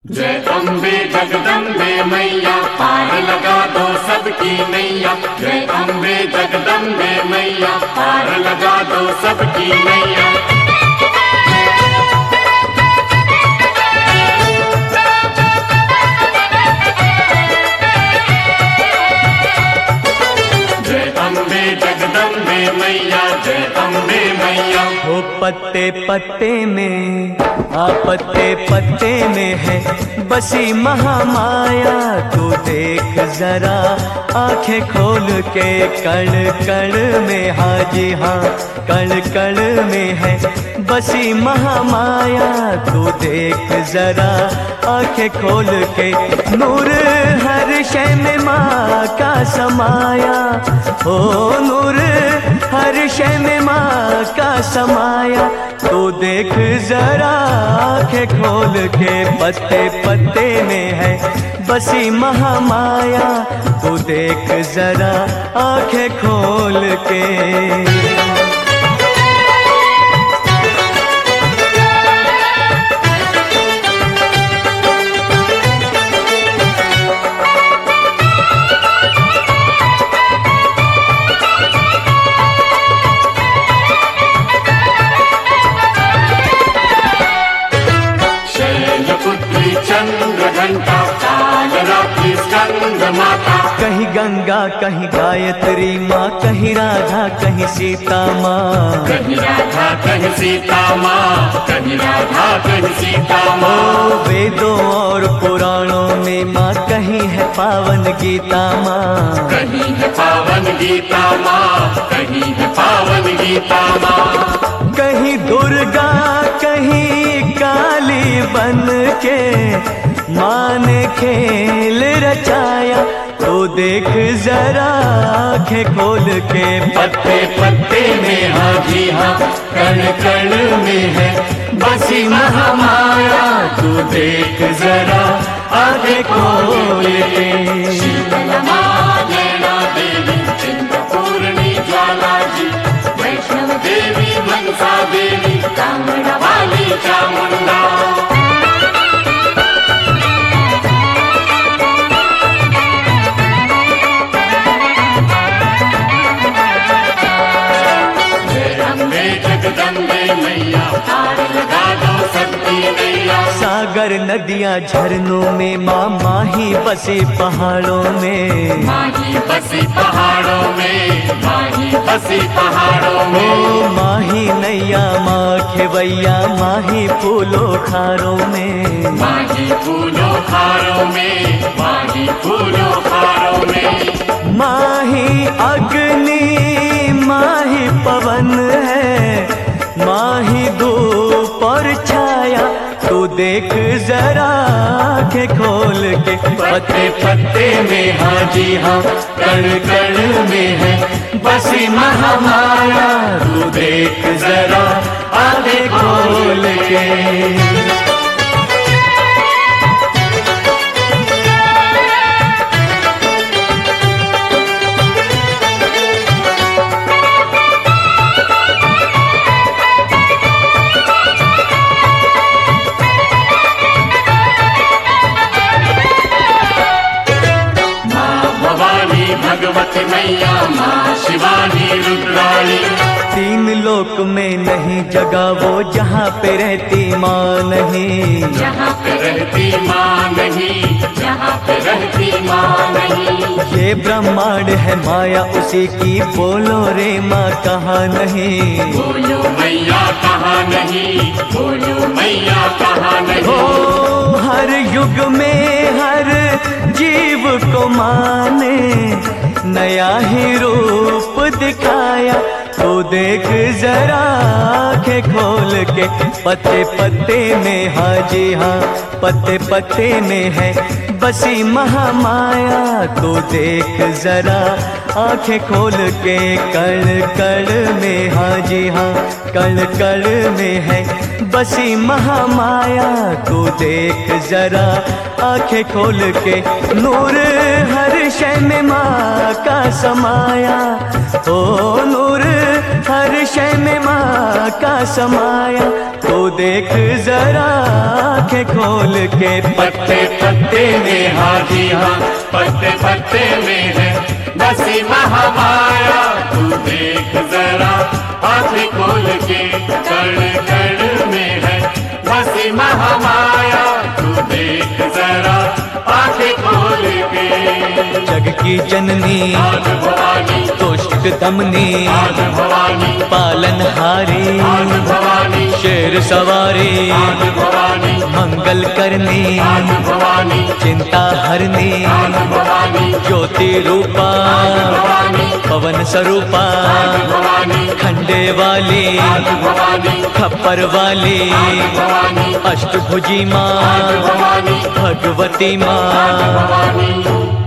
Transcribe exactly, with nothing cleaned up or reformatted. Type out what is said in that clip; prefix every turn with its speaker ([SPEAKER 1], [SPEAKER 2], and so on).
[SPEAKER 1] जय अम्बे जगदम्बे मैया, पार लगा दो सबकी नैया। जय अम्बे जगदम्बे मैया, पार लगा दो सबकी नैया। जय अम्बे जगदम्बे मैया, जय अम्बे मैया।
[SPEAKER 2] हो पत्ते पत्ते में, आ पत्ते पत्ते में है बसी महामाया। तू देख जरा आंखें खोल के, कण कण में, हाँ जी हाँ कण कण में है बसी महामाया। तू देख जरा आंखें खोल के, नूर हर शय में माँ का समाया। ओ नूर हर शय में माँ का समाया। तू देख जरा आंखें खोल के, पत्ते पत्ते में है बसी महामाया। तू देख जरा आंखें खोल के। कहीं गंगा कहीं गायत्री माँ, कहीं राधा कहीं सीता माँ।
[SPEAKER 1] कहीं राधा कहीं सीता माँ, कहीं राधा कहीं सीता माँ।
[SPEAKER 2] ओ वेदों और पुराणों में माँ, कहीं है पावन गीता माँ।
[SPEAKER 1] कहीं है पावन गीता माँ, कहीं है पावन गीता माँ।
[SPEAKER 2] कहीं दुर्गा कहीं काली बन के माँ ने खेल रचाया। तो देख जरा आंखें खोल के,
[SPEAKER 1] पत्ते पत्ते में, हाँ जी हाँ कण कण में है बसी महामाया। तू देख जरा आंखें खोल के। शीतला माँ, नैना देवी, चिंतपूर्णी ज्वाला जी, वैष्णव देवी, मनसा देवी, कांगड़ा वाली चामुंडा। जगदम्बे मैया, पार लगा दो सबकी नैया।
[SPEAKER 2] सागर नदियाँ झरनों में माँ, माही बसे पहाड़ों में।
[SPEAKER 1] माही बसी पहाड़ों में, माही बसी पहाड़ों में।
[SPEAKER 2] ओ माही नैया माँ खेवैया, माही फूलों खारों में।
[SPEAKER 1] माही फूलों खारों में, माही फूलों खारों में।
[SPEAKER 2] माही अग्नि माही पवन है, माही धूप और छाया। तू देख जरा आंखें खोल के,
[SPEAKER 1] पत्ते पत्ते में, हाँ जी हाँ कण कण में है बसी महामाया। तू देख जरा आंखें खोल के। भगवती मैया, माँ शिवानी रुद्राणी।
[SPEAKER 2] तीन लोक में नहीं जगह वो, जहाँ पे रहती माँ नहीं।
[SPEAKER 1] जहाँ पे रहती माँ नहीं, जहाँ पे रहती माँ नहीं।
[SPEAKER 2] ये ब्रह्मांड है माया उसी की, बोलो रे माँ कहाँ नहीं।
[SPEAKER 1] बोलो मैया कहाँ नहीं, बोलो मैया कहाँ नहीं।
[SPEAKER 2] हो हर युग में हर जीव को माँ ने नया ही रूप दिखाया। तो देख जरा आंखें खोल के, पत्ते पत्ते में, हाँ जी हाँ पत्ते पत्ते में है बसी महामाया। तो देख जरा आंखें खोल के, कण कण में, हाँ जी हाँ कण कण में है बसी महामाया। तो देख जरा आंखें खोल के, नूर हर शय में माँ का समाया। ओ नूर हर शय में माँ का समाया। तो देख जरा आंखें खोल के।
[SPEAKER 1] पत्ते पत्ते में हाँ जी हाँ, पत्ते पत्ते में है बसी महामाया, तू देख जरा आँखें खोल के। कण कण में है बसी महामाया, तू देख जरा आँखें खोल के।
[SPEAKER 2] जग की जननी
[SPEAKER 1] आज भवानी,
[SPEAKER 2] दुष्ट दमनी
[SPEAKER 1] आज भवानी,
[SPEAKER 2] पालनहारी
[SPEAKER 1] आज भवानी,
[SPEAKER 2] शेर सवारी
[SPEAKER 1] आज भवानी,
[SPEAKER 2] मंगल करनी
[SPEAKER 1] आज भवानी,
[SPEAKER 2] चिंता हरनी
[SPEAKER 1] आज भवानी,
[SPEAKER 2] ज्योति रूपा
[SPEAKER 1] भवानी,
[SPEAKER 2] पवन स्वरूपा
[SPEAKER 1] आज भवानी,
[SPEAKER 2] खंडे वाली
[SPEAKER 1] आज भवानी,
[SPEAKER 2] खप्पर वाली
[SPEAKER 1] भवानी,
[SPEAKER 2] अष्टभुजी माँ
[SPEAKER 1] भवानी,
[SPEAKER 2] भगवती माँ।
[SPEAKER 1] भवानी।